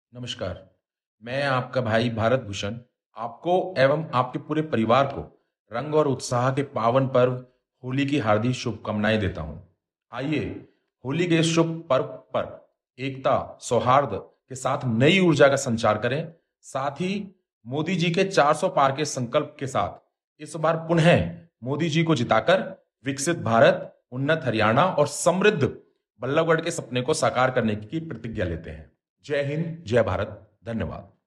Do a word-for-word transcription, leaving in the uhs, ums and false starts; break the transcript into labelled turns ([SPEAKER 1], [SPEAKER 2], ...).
[SPEAKER 1] नमस्कार। मैं आपका भाई भारत भूषण आपको एवं आपके पूरे परिवार को रंग और उत्साह के पावन पर्व होली की हार्दिक शुभकामनाएं देता हूं। आइए होली के इस शुभ पर्व पर एकता सौहार्द के साथ नई ऊर्जा का संचार करें। साथ ही मोदी जी के चार सौ पार के संकल्प के साथ इस बार पुनः मोदी जी को जिताकर विकसित भारत, उन्नत हरियाणा और समृद्ध बल्लभगढ़ के सपने को साकार करने की प्रतिज्ञा लेते हैं। जय हिंद, जय भारत, धन्यवाद।